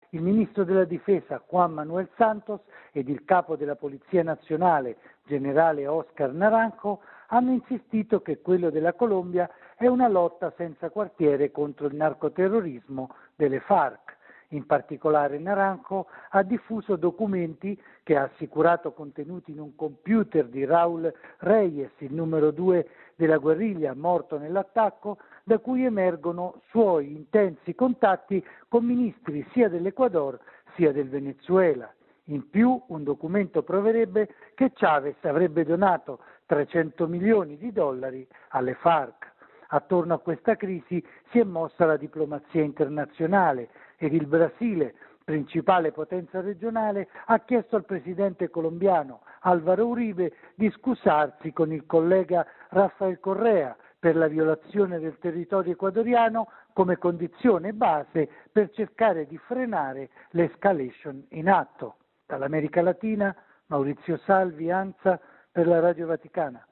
Il ministro della Difesa Juan Manuel Santos ed il capo della Polizia Nazionale, generale Oscar Naranjo, hanno insistito che quello della Colombia è una lotta senza quartiere contro il narcoterrorismo delle FARC. In particolare Naranjo ha diffuso documenti che ha assicurato contenuti in un computer di Raúl Reyes, il numero 2 della guerriglia morto nell'attacco, da cui emergono suoi intensi contatti con ministri sia dell'Ecuador sia del Venezuela. In più, un documento proverebbe che Chavez avrebbe donato 300 milioni di dollari alle FARC. Attorno a questa crisi si è mossa la diplomazia internazionale ed il Brasile, principale potenza regionale, ha chiesto al presidente colombiano Álvaro Uribe di scusarsi con il collega Rafael Correa per la violazione del territorio ecuadoriano come condizione base per cercare di frenare l'escalation in atto. Dall'America Latina, Maurizio Salvi, ANSA, per la Radio Vaticana.